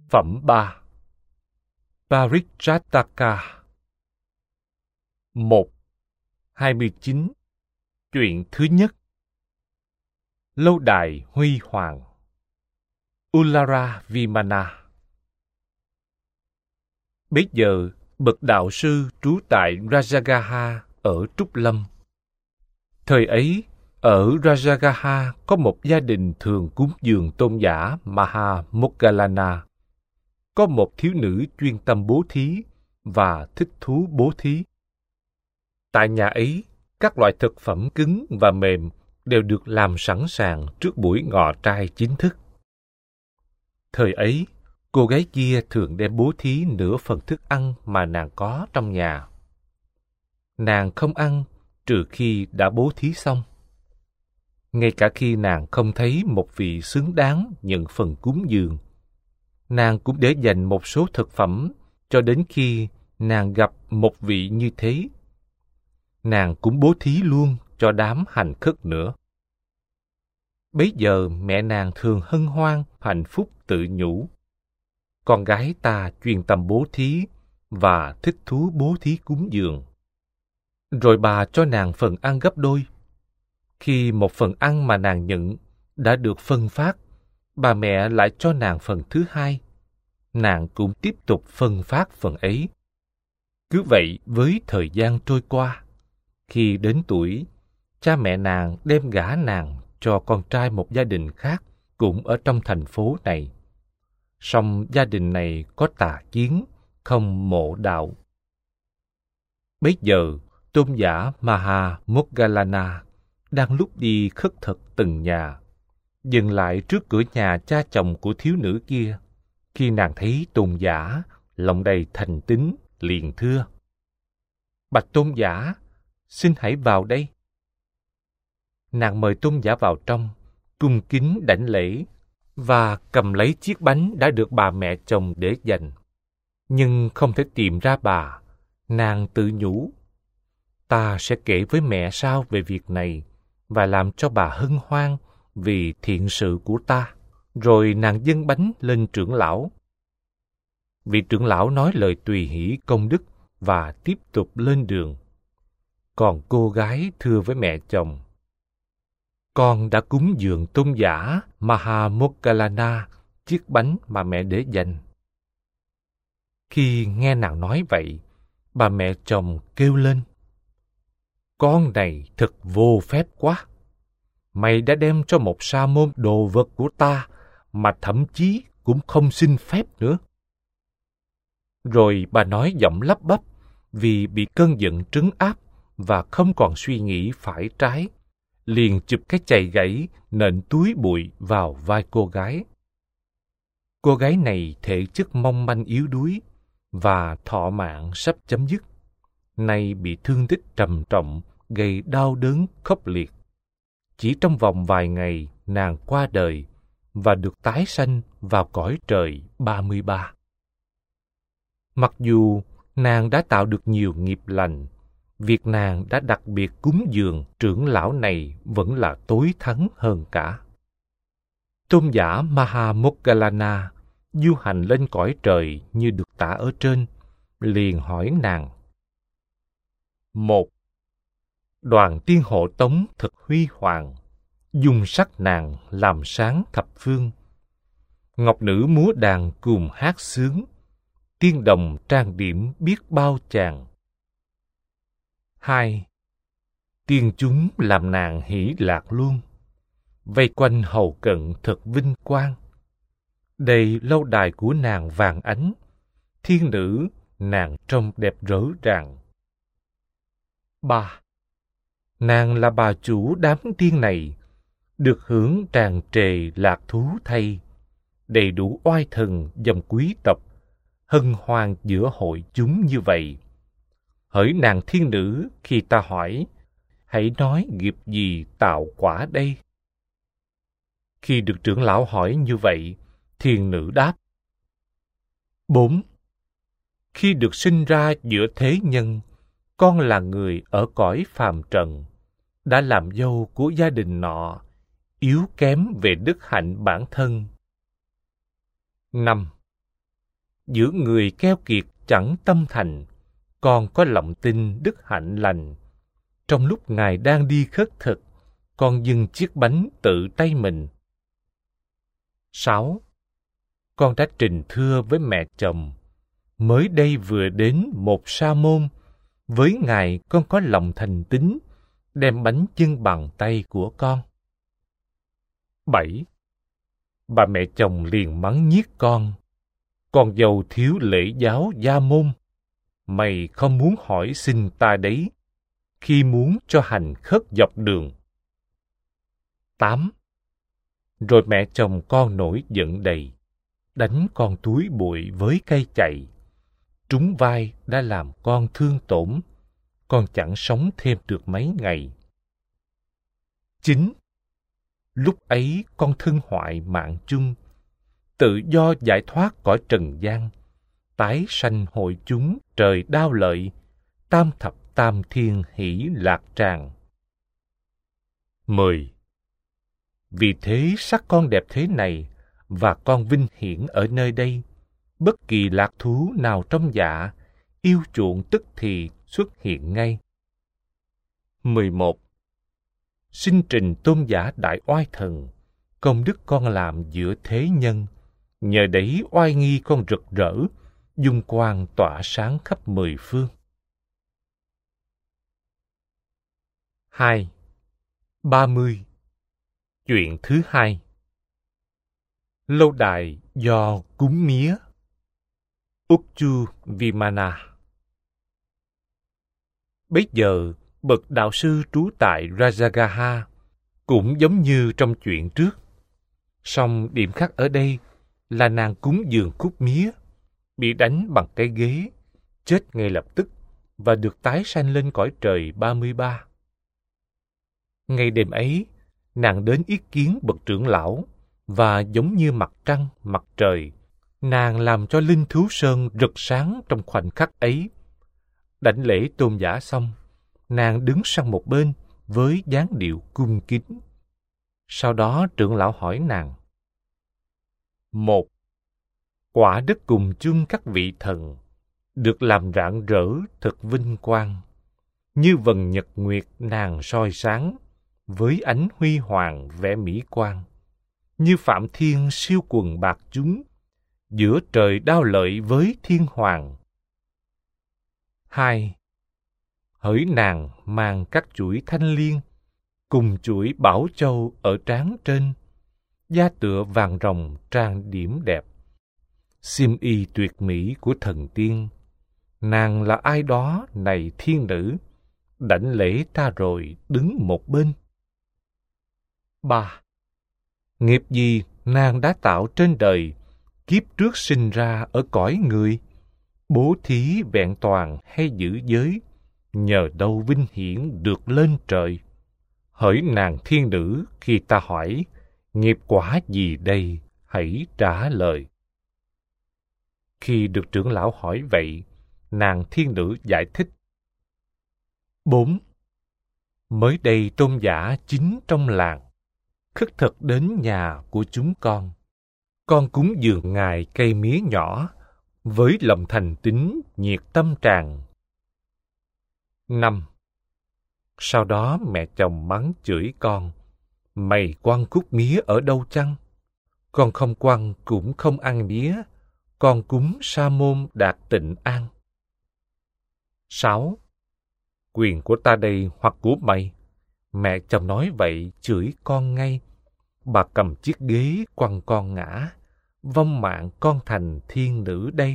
Phẩm 3. Parijataka 1.29. Chuyện thứ nhất. Lâu đài huy hoàng. Ulara Vimana. Bấy giờ, bậc đạo sư trú tại Rajagaha ở Trúc Lâm. Thời ấy, ở Rajagaha có một gia đình thường cúng dường tôn giả Maha Moggallana. Có một thiếu nữ chuyên tâm bố thí và thích thú bố thí. Tại nhà ấy, các loại thực phẩm cứng và mềm đều được làm sẵn sàng trước buổi ngọ trai chính thức. Thời ấy, cô gái kia thường đem bố thí nửa phần thức ăn mà nàng có trong nhà. Nàng không ăn trừ khi đã bố thí xong. Ngay cả khi nàng không thấy một vị xứng đáng nhận phần cúng dường, nàng cũng để dành một số thực phẩm cho đến khi nàng gặp một vị như thế. Nàng cũng bố thí luôn cho đám hành khất nữa. Bấy giờ mẹ nàng thường hân hoan, hạnh phúc tự nhủ: con gái ta chuyên tâm bố thí và thích thú bố thí cúng dường. Rồi bà cho nàng phần ăn gấp đôi. Khi một phần ăn mà nàng nhận đã được phân phát, bà mẹ lại cho nàng phần thứ hai. Nàng cũng tiếp tục phân phát phần ấy. Cứ vậy với thời gian trôi qua. Khi đến tuổi, cha mẹ nàng đem gả nàng cho con trai một gia đình khác cũng ở trong thành phố này. Song gia đình này có tà kiến, không mộ đạo. Bấy giờ, tôn giả Maha Moggallana đang lúc đi khất thực từng nhà, dừng lại trước cửa nhà cha chồng của thiếu nữ kia. Khi nàng thấy tôn giả, lòng đầy thành tín, liền thưa: bạch tôn giả, xin hãy vào đây. Nàng mời tôn giả vào trong, cung kính đảnh lễ và cầm lấy chiếc bánh đã được bà mẹ chồng để dành. Nhưng không thể tìm ra bà, nàng tự nhủ: ta sẽ kể với mẹ sau về việc này và làm cho bà hân hoan vì thiện sự của ta. Rồi nàng dâng bánh lên trưởng lão. Vị trưởng lão nói lời tùy hỷ công đức và tiếp tục lên đường. Còn cô gái thưa với mẹ chồng: con đã cúng dường tôn giả Maha Moggallana chiếc bánh mà mẹ để dành. Khi nghe nàng nói vậy, bà mẹ chồng kêu lên: con này thật vô phép quá! Mày đã đem cho một sa môn đồ vật của ta mà thậm chí cũng không xin phép nữa. Rồi bà nói giọng lắp bắp vì bị cơn giận trấn áp và không còn suy nghĩ phải trái, liền chụp cái chày gãy nện túi bụi vào vai cô gái. Cô gái này thể chất mong manh yếu đuối và thọ mạng sắp chấm dứt, nay bị thương tích trầm trọng gây đau đớn khốc liệt. Chỉ trong vòng vài ngày nàng qua đời và được tái sanh vào cõi trời 33. Mặc dù nàng đã tạo được nhiều nghiệp lành, việc nàng đã đặc biệt cúng dường trưởng lão này vẫn là tối thắng hơn cả. Tôn giả Maha Moggallana du hành lên cõi trời như được tả ở trên, liền hỏi nàng: 1. Đoàn tiên hộ tống thật huy hoàng, dung sắc nàng làm sáng thập phương. Ngọc nữ múa đàn cùng hát sướng, tiên đồng trang điểm biết bao chàng. 2. Tiên chúng làm nàng hỷ lạc luôn, vây quanh hầu cận thật vinh quang. Đây lâu đài của nàng vàng ánh, thiên nữ nàng trông đẹp rỡ ràng. 3. Nàng là bà chủ đám tiên này, được hưởng tràn trề lạc thú thay, đầy đủ oai thần dòng quý tộc, hân hoan giữa hội chúng như vậy. Hỡi nàng thiên nữ, khi ta hỏi, hãy nói nghiệp gì tạo quả đây? Khi được trưởng lão hỏi như vậy, thiên nữ đáp: 4. Khi được sinh ra giữa thế nhân, con là người ở cõi phàm trần, đã làm dâu của gia đình nọ, yếu kém về đức hạnh bản thân. 5. giữa người keo kiệt chẳng tâm thành, con có lòng tin đức hạnh lành. Trong lúc Ngài đang đi khất thực, con dâng chiếc bánh tự tay mình. 6. Con đã trình thưa với mẹ chồng, mới đây vừa đến một sa môn, với Ngài con có lòng thành tín, đem bánh dâng bằng tay của con. 7. Bà mẹ chồng liền mắng nhiếc con dâu thiếu lễ giáo gia môn, mày không muốn hỏi xin ta đấy, khi muốn cho hành khất dọc đường. 8. Rồi mẹ chồng con nổi giận đầy, đánh con túi bụi với cây chày, trúng vai đã làm con thương tổn, con chẳng sống thêm được mấy ngày. 9. Lúc ấy con thân hoại mạng chung, tự do giải thoát cõi trần gian, tái sanh hội chúng trời đao lợi, tam thập tam thiên hỷ lạc tràng. 10. Vì thế sắc con đẹp thế này, và con vinh hiển ở nơi đây, bất kỳ lạc thú nào trong dạ, yêu chuộng tức thì xuất hiện ngay. 11. Xin trình tôn giả đại oai thần, công đức con làm giữa thế nhân, nhờ đấy oai nghi con rực rỡ, dung quang tỏa sáng khắp mười phương. 2. 30. Chuyện thứ hai. Lâu đài do cúng mía. Uchchu Vimana. Bấy giờ, bậc đạo sư trú tại Rajagaha cũng giống như trong chuyện trước. Song điểm khác ở đây là nàng cúng dường khúc mía, bị đánh bằng cái ghế, chết ngay lập tức và được tái sanh lên cõi trời 33. Ngày đêm ấy, nàng đến yết kiến bậc trưởng lão, và giống như mặt trăng, mặt trời, nàng làm cho linh thú sơn rực sáng trong khoảnh khắc ấy. Đảnh lễ tôn giả xong, nàng đứng sang một bên với dáng điệu cung kính. Sau đó trưởng lão hỏi nàng: 1. Quả đất cùng chung các vị thần, được làm rạng rỡ thật vinh quang. Như vầng nhật nguyệt nàng soi sáng, với ánh huy hoàng vẻ mỹ quan. Như Phạm Thiên siêu quần bạc chúng, giữa trời đao lợi với thiên hoàng. 2. Hỡi nàng mang các chuỗi thanh liên, cùng chuỗi bảo châu ở trán trên, da tựa vàng rồng trang điểm đẹp, xiêm y tuyệt mỹ của thần tiên. Nàng là ai đó này thiên nữ, đảnh lễ ta rồi đứng một bên. 3. Nghiệp gì nàng đã tạo trên đời, kiếp trước sinh ra ở cõi người, bố thí vẹn toàn hay giữ giới, nhờ đâu vinh hiển được lên trời. Hỡi nàng thiên nữ, khi ta hỏi, nghiệp quả gì đây, hãy trả lời. Khi được trưởng lão hỏi vậy, nàng thiên nữ giải thích. 4. Mới đây tôn giả chính trong làng, khất thực đến nhà của chúng con cúng dường Ngài cây mía nhỏ, với lòng thành tín nhiệt tâm tràn. 5. Sau đó mẹ chồng mắng chửi con: mày quăng khúc mía ở đâu chăng? Con không quăng cũng không ăn mía, con cúng sa môn đạt tịnh an. 6. Quyền của ta đây hoặc của mày? Mẹ chồng nói vậy chửi con ngay. Bà cầm chiếc ghế quăng con ngã, vong mạng con thành thiên nữ đây.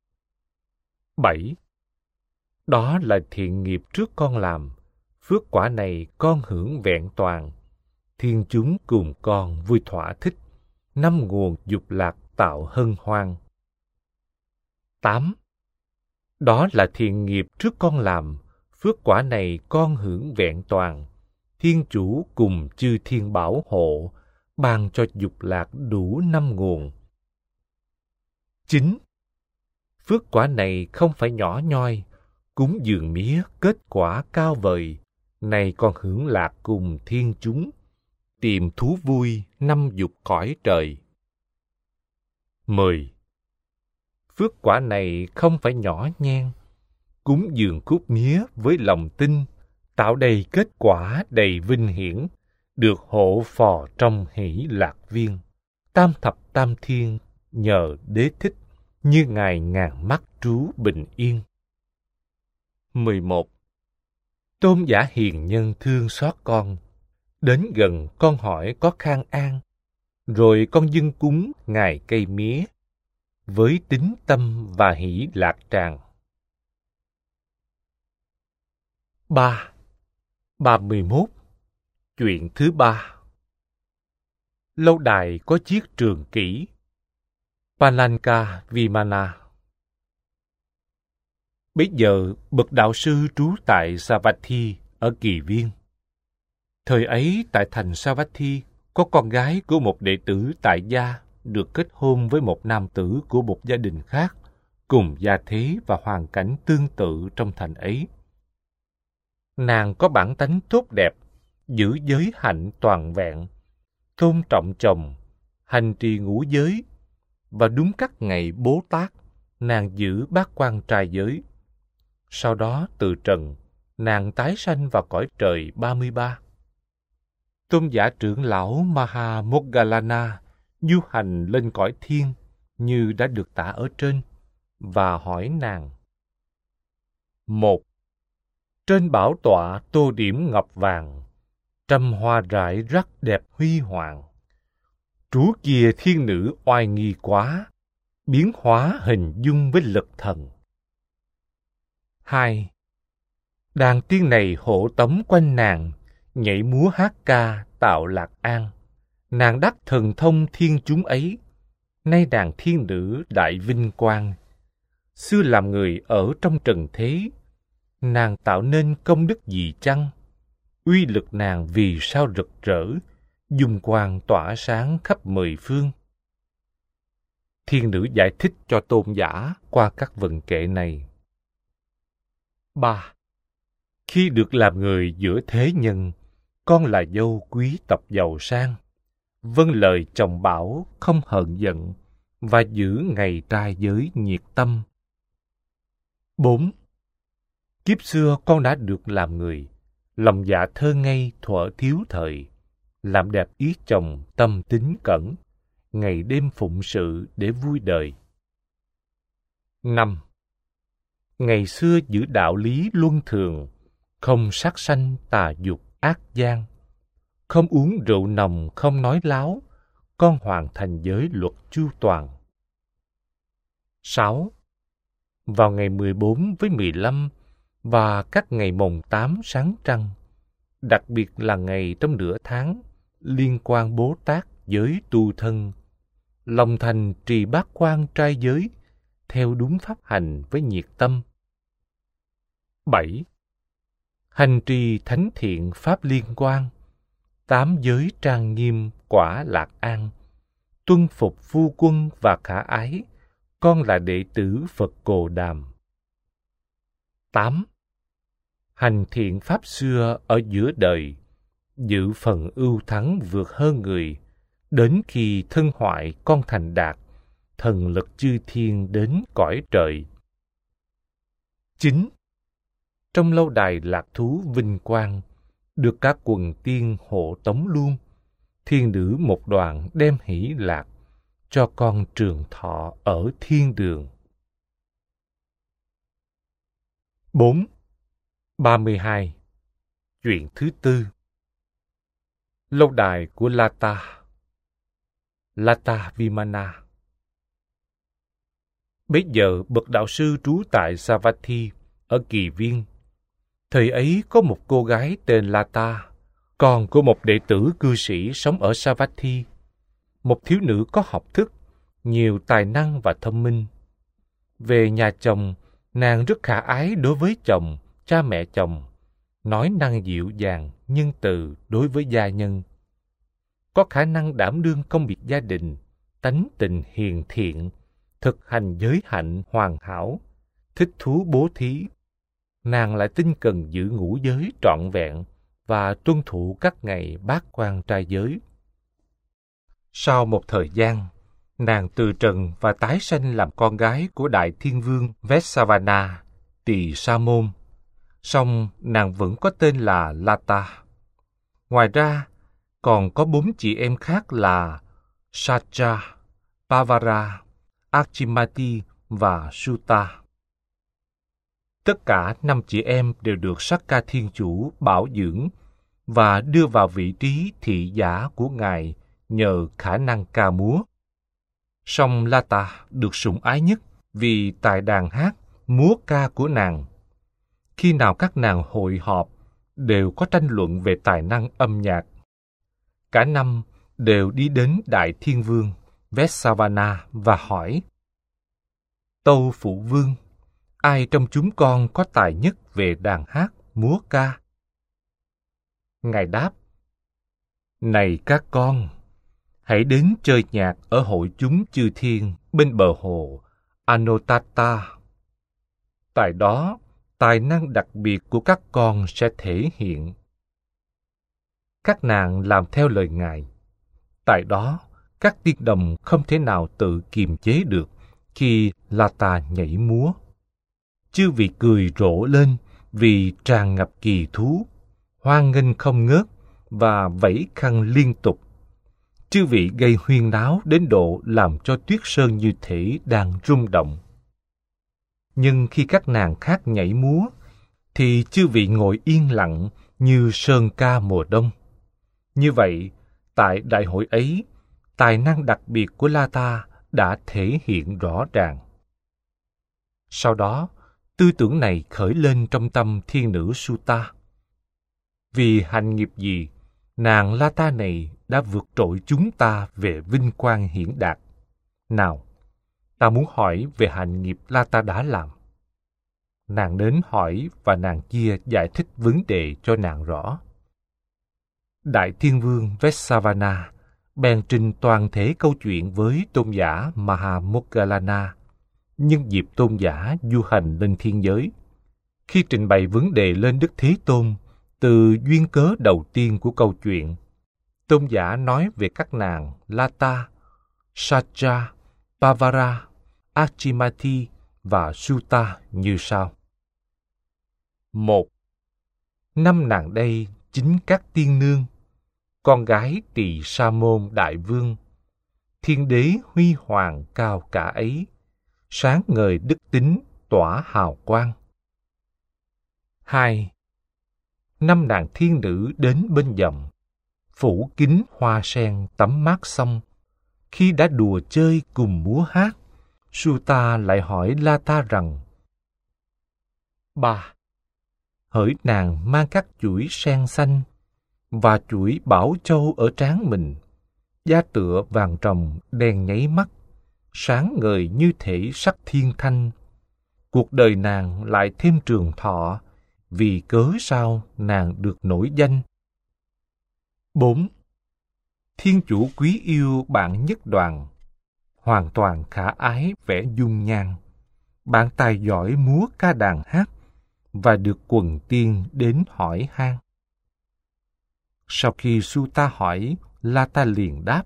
7. Đó là thiện nghiệp trước con làm, phước quả này con hưởng vẹn toàn. Thiên chúng cùng con vui thỏa thích, năm nguồn dục lạc tạo hân hoan. 8. Đó là thiện nghiệp trước con làm, phước quả này con hưởng vẹn toàn. Thiên chủ cùng chư thiên bảo hộ, ban cho dục lạc đủ 5 nguồn. 9. Phước quả này không phải nhỏ nhoi, cúng dường mía kết quả cao vời, này còn hưởng lạc cùng thiên chúng, tìm thú vui 5 dục cõi trời. 10. phước quả này không phải nhỏ nhen. Cúng dường cúc mía với lòng tin, tạo đầy kết quả đầy vinh hiển, được hộ phò trong hỷ lạc viên. Tam thập tam thiên nhờ đế thích, như ngài ngàn mắt trú bình yên. 11. Tôn giả hiền nhân thương xót con, đến gần con hỏi có khang an, rồi con dâng cúng ngài cây mía, với tín tâm và hỷ lạc tràng. 3. 31. Chuyện thứ 3. Lâu đài có chiếc trường kỷ, Palanka Vimana. Bấy giờ, bậc đạo sư trú tại Savatthi ở Kỳ Viên. Thời ấy, tại thành Savatthi, có con gái của một đệ tử tại gia được kết hôn với một nam tử của một gia đình khác, cùng gia thế và hoàn cảnh tương tự trong thành ấy. Nàng có bản tánh tốt đẹp, giữ giới hạnh toàn vẹn, tôn trọng chồng, hành trì ngũ giới, và đúng các ngày Bố Tát, nàng giữ bát quan trai giới. Sau đó từ trần, nàng tái sanh vào cõi trời 33. Tôn giả trưởng lão Maha Moggallana du hành lên cõi thiên như đã được tả ở trên, và hỏi nàng. 1. Trên bảo tọa tô điểm ngọc vàng, trăm hoa rải rất đẹp huy hoàng. Trú kia thiên nữ oai nghi quá, biến hóa hình dung với lực thần. 2. Đàn tiên này hộ tống quanh nàng, nhảy múa hát ca tạo lạc an. Nàng đắc thần thông thiên chúng ấy, nay nàng thiên nữ đại vinh quang. Xưa làm người ở trong trần thế, nàng tạo nên công đức gì chăng? Uy lực nàng vì sao rực rỡ, dung quang tỏa sáng khắp mười phương. Thiên nữ giải thích cho tôn giả qua các vần kệ này. 3. Khi được làm người giữa thế nhân, con là dâu quý tộc giàu sang, vâng lời chồng bảo không hờn giận, và giữ ngày trai giới nhiệt tâm. 4. Kiếp xưa con đã được làm người, lòng dạ thơ ngây thuở thiếu thời, làm đẹp ý chồng tâm tín cẩn, ngày đêm phụng sự để vui đời. 5. Ngày xưa giữ đạo lý luân thường, không sát sanh tà dục ác gian, không uống rượu nồng không nói láo, con hoàn thành giới luật chu toàn. 6. Vào ngày 14 với 15 và các ngày mồng 8 sáng trăng, đặc biệt là ngày trong nửa tháng, liên quan Bố Tát giới tu thân, lòng thành trì bát quan trai giới, theo đúng pháp hành với nhiệt tâm. 7. Hành trì thánh thiện pháp liên quan, 8 giới trang nghiêm quả lạc an, tuân phục phu quân và khả ái, con là đệ tử Phật Cồ Đàm. 8. Hành thiện pháp xưa ở giữa đời, giữ phần ưu thắng vượt hơn người, đến khi thân hoại con thành đạt, thần lực chư thiên đến cõi trời. 9. Trong lâu đài lạc thú vinh quang, được các quần tiên hộ tống luôn, thiên nữ một đoàn đem hỷ lạc, cho con trường thọ ở thiên đường. 4. 32. Chuyện thứ 4. Lâu đài của Lata Vimana. Bấy giờ bậc đạo sư trú tại Savatthi ở Kỳ Viên. Thời ấy có một cô gái tên Lata, con của một đệ tử cư sĩ sống ở Savatthi, một thiếu nữ có học thức, nhiều tài năng và thông minh. Về nhà chồng, nàng rất khả ái đối với chồng, cha mẹ chồng, nói năng dịu dàng, nhân từ đối với gia nhân. Có khả năng đảm đương công việc gia đình, tánh tình hiền thiện, thực hành giới hạnh hoàn hảo, thích thú bố thí. Nàng lại tinh cần giữ ngũ giới trọn vẹn và tuân thủ các ngày bát quan trai giới. Sau một thời gian, Nàng từ trần và tái sanh làm con gái của Đại Thiên Vương Vessavana, Tỳ Sa Môn. Song nàng vẫn có tên là Lata. Ngoài ra, còn có 4 chị em khác là Sacha, Pavara, Achimati và Sutta. Tất cả 5 chị em đều được Sakka Thiên Chủ bảo dưỡng và đưa vào vị trí thị giả của Ngài nhờ khả năng ca múa. Song Lata được sủng ái nhất vì tài đàn hát, múa ca của nàng. Khi nào các nàng hội họp, đều có tranh luận về tài năng âm nhạc. Cả năm đều đi đến Đại Thiên Vương Vessavana và hỏi: Tâu Phụ Vương, ai trong chúng con có tài nhất về đàn hát, múa ca? Ngài đáp: Này các con, hãy đến chơi nhạc ở hội chúng chư thiên bên bờ hồ Anotatta. Tại đó, tài năng đặc biệt của các con sẽ thể hiện. Các nàng làm theo lời Ngài. Tại đó, các tiên đồng không thể nào tự kiềm chế được khi Lata nhảy múa. Chư vị cười rộ lên vì tràn ngập kỳ thú, hoan nghênh không ngớt và vẫy khăn liên tục. Chư vị gây huyên náo đến độ làm cho tuyết sơn như thể đang rung động. Nhưng khi các nàng khác nhảy múa, thì chư vị ngồi yên lặng như sơn ca mùa đông. Như vậy, tại đại hội ấy, tài năng đặc biệt của Lata đã thể hiện rõ ràng. Sau đó, tư tưởng này khởi lên trong tâm thiên nữ Sutta. Vì hạnh nghiệp gì, nàng Lata này đã vượt trội chúng ta về vinh quang hiển đạt. Nào, ta muốn hỏi về hạnh nghiệp Lata đã làm. Nàng đến hỏi và nàng kia giải thích vấn đề cho nàng rõ. Đại Thiên Vương Vessavana bèn trình toàn thể câu chuyện với tôn giả Mahamoggallana nhân dịp tôn giả du hành lên thiên giới. Khi trình bày vấn đề lên Đức Thế Tôn từ duyên cớ đầu tiên của câu chuyện, tôn giả nói về các nàng Lata, Sacha, Pavara, Achimati và Sutta như sau. 1. 5 nàng đây chính các tiên nương, con gái Tỳ Sa Môn Đại Vương, thiên đế huy hoàng cao cả ấy, sáng ngời đức tính tỏa hào quang. 2. 5 nàng thiên nữ đến bên dòng, phủ kính hoa sen tắm mát xong. Khi đã đùa chơi cùng múa hát, Sutta lại hỏi Lata rằng: 3. Hỡi nàng mang các chuỗi sen xanh và chuỗi bảo châu ở trán mình, da tựa vàng ròng đèn nháy mắt, sáng ngời như thể sắc thiên thanh. Cuộc đời nàng lại thêm trường thọ, vì cớ sao nàng được nổi danh. 4. Thiên chủ quý yêu bạn nhất đoàn, hoàn toàn khả ái vẻ dung nhan. Bạn tài giỏi múa ca đàn hát và được quần tiên đến hỏi han. Sau khi Sutta hỏi, Lata liền đáp: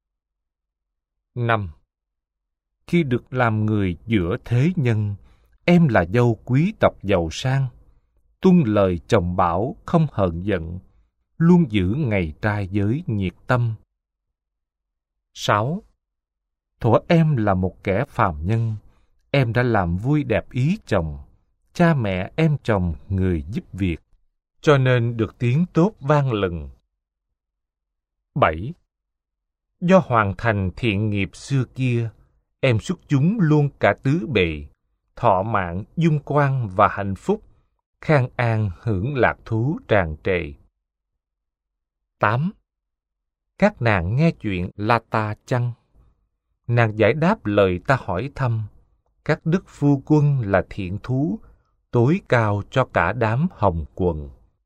5. Khi được làm người giữa thế nhân, em là dâu quý tộc giàu sang, tuân lời chồng bảo không hờn giận, luôn giữ ngày trai giới nhiệt tâm. 6. Thuở em là một kẻ phàm nhân, em đã làm vui đẹp ý chồng, cha mẹ em chồng người giúp việc, cho nên được tiếng tốt vang lừng. 7. Do hoàn thành thiện nghiệp xưa kia, em xuất chúng luôn cả tứ bề, thọ mạng, dung quang và hạnh phúc, khang an hưởng lạc thú tràn trề. 8. Các nàng nghe chuyện Lata chăng? Nàng giải đáp lời ta hỏi thăm, các đức phu quân là thiện thú, tối cao cho cả đám hồng quần.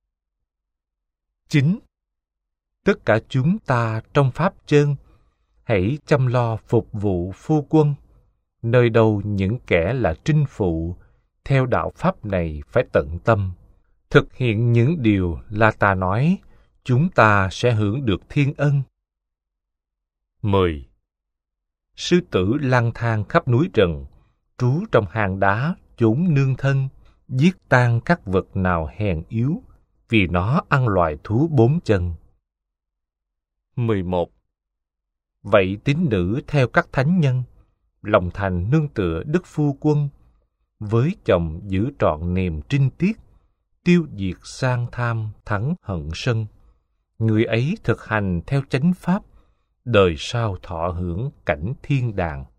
9. Tất cả chúng ta trong pháp chân, hãy chăm lo phục vụ phu quân, nơi đâu những kẻ là trinh phụ, theo đạo pháp này phải tận tâm. Thực hiện những điều là ta nói, chúng ta sẽ hưởng được thiên ân. 10. Sư tử lang thang khắp núi rừng, trú trong hang đá, chốn nương thân, giết tan các vật nào hèn yếu, vì nó ăn loài thú bốn chân. 11. Vậy tín nữ theo các thánh nhân, lòng thành nương tựa đức phu quân, với chồng giữ trọn niềm trinh tiết, tiêu diệt sang tham thắng hận sân. Người ấy thực hành theo chánh pháp, đời sau thọ hưởng cảnh thiên đàng.